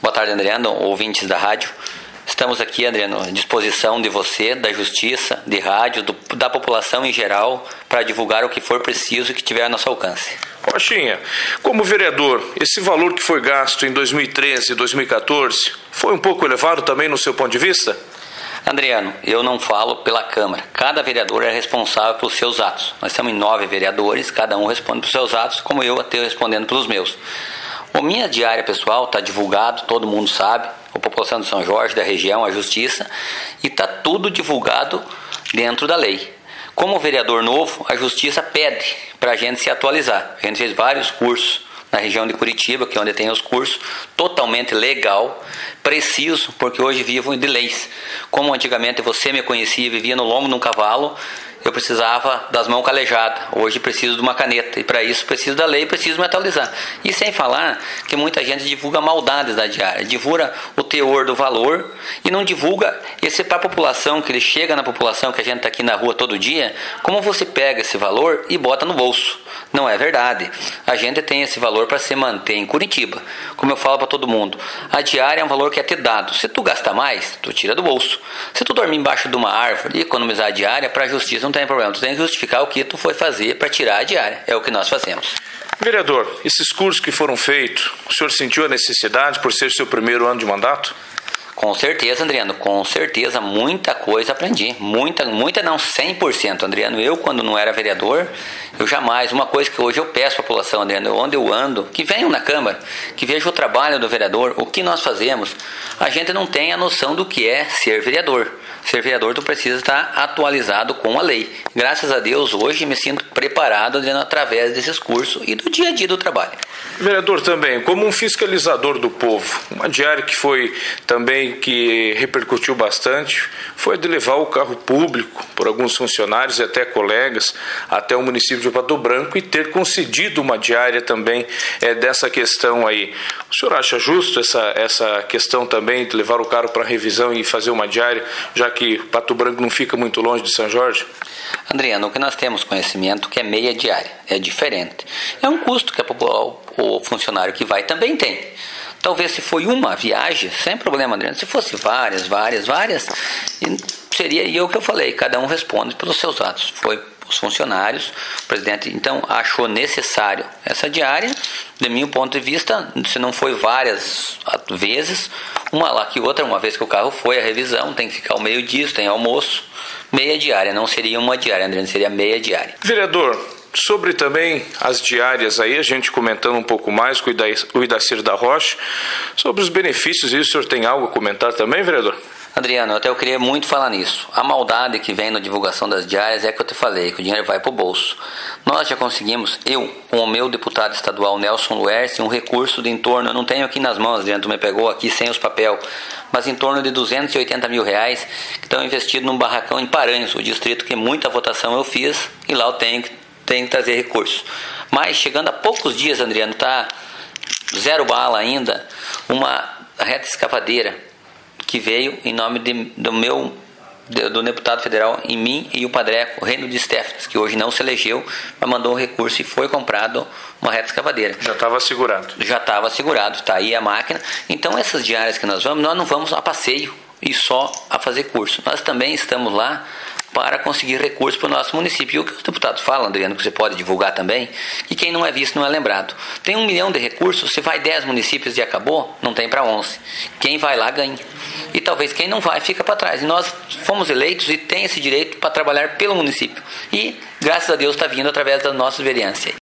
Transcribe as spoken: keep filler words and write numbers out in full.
Boa tarde, Adriano, ouvintes da rádio. Estamos aqui, Adriano, à disposição de você, da Justiça, de rádio, do, da população em geral, para divulgar o que for preciso e que tiver a nosso alcance. Rochinha, como vereador, esse valor que foi gasto em dois mil e treze e dois mil e quatorze foi um pouco elevado também no seu ponto de vista? Adriano, eu não falo pela Câmara. Cada vereador é responsável pelos seus atos. Nós estamos em nove vereadores, cada um responde pelos seus atos, como eu até respondendo pelos meus. A minha diária pessoal está divulgado, todo mundo sabe, a população de São Jorge, da região, a Justiça, e está tudo divulgado dentro da lei. Como vereador novo, a Justiça pede para a gente se atualizar. A gente fez vários cursos na região de Curitiba, que é onde tem os cursos, totalmente legal, preciso, porque hoje vivo de leis. Como antigamente você me conhecia e vivia no lombo de um cavalo, eu precisava das mãos calejadas. Hoje preciso de uma caneta. E para isso preciso da lei e preciso me atualizar. E sem falar que muita gente divulga maldades da diária. Divulga o teor do valor e não divulga esse para a população, que ele chega na população, que a gente está aqui na rua todo dia, como você pega esse valor e bota no bolso. Não é verdade. A gente tem esse valor para se manter em Curitiba. Como eu falo para todo mundo, a diária é um valor que é te dado. Se tu gastar mais, tu tira do bolso. Se tu dormir embaixo de uma árvore e economizar a diária, para a Justiça não tem problema. Tu tem que justificar o que tu foi fazer para tirar a diária. É o que nós fazemos. Vereador, esses cursos que foram feitos, o senhor sentiu a necessidade por ser seu primeiro ano de mandato? Com certeza, Adriano, com certeza, muita coisa aprendi, muita, muita não, cem por cento, Adriano. Eu, quando não era vereador, eu jamais, uma coisa que hoje eu peço à população, Adriano, onde eu ando, que venham na Câmara, que vejam o trabalho do vereador, o que nós fazemos, a gente não tem a noção do que é ser vereador. Ser vereador, tu precisa estar atualizado com a lei. Graças a Deus, hoje me sinto preparado, Adriano, através desses cursos e do dia a dia do trabalho. Vereador, também, como um fiscalizador do povo, uma diária que foi também, que repercutiu bastante, foi a de levar o carro público por alguns funcionários e até colegas até o município de Pato Branco e ter concedido uma diária também é, dessa questão aí. O senhor acha justo essa, essa questão também de levar o carro para revisão e fazer uma diária, já que Pato Branco não fica muito longe de São Jorge? Adriano, o que nós temos conhecimento que é meia diária, é diferente. É um custo que a, o funcionário que vai também tem. Talvez se foi uma viagem, sem problema, Adriano. Se fosse várias, várias, várias, seria e o que eu falei, cada um responde pelos seus atos. Foi os funcionários, o presidente, então, achou necessário essa diária. De meu ponto de vista, se não foi várias vezes, uma lá que outra, uma vez que o carro foi a revisão, tem que ficar o meio-dia, tem almoço, meia diária, não seria uma diária, Adriano, seria meia diária. Vereador, sobre também as diárias aí, a gente comentando um pouco mais com o Idacir da Rocha, sobre os benefícios, e o senhor tem algo a comentar também, vereador? Adriano, eu até eu queria muito falar nisso. A maldade que vem na divulgação das diárias é que eu te falei, que o dinheiro vai para o bolso. Nós já conseguimos, eu, com o meu deputado estadual Nelson Luerce, um recurso de em torno, eu não tenho aqui nas mãos, Adriano, tu me pegou aqui sem os papel, mas em torno de duzentos e oitenta mil reais que estão investidos num barracão em Paranhos, o distrito que muita votação eu fiz, e lá eu tenho que tem que trazer recursos. Mas chegando a poucos dias, Adriano, tá zero bala ainda, uma reta escavadeira que veio em nome de, do meu do deputado federal em mim e o Padreco, o Reino de Stephens, que hoje não se elegeu, mas mandou um recurso e foi comprado uma reta escavadeira. Já estava assegurado. Já estava assegurado, está aí a máquina. Então essas diárias que nós vamos, nós não vamos a passeio e só a fazer curso. Nós também estamos lá para conseguir recursos para o nosso município. E o que os deputados falam, Adriano, que você pode divulgar também, que quem não é visto não é lembrado. Tem um milhão de recursos, se vai dez municípios e acabou, não tem para onze. Quem vai lá ganha. E talvez quem não vai fica para trás. E nós fomos eleitos e tem esse direito para trabalhar pelo município. E, graças a Deus, está vindo através das nossas vereanças.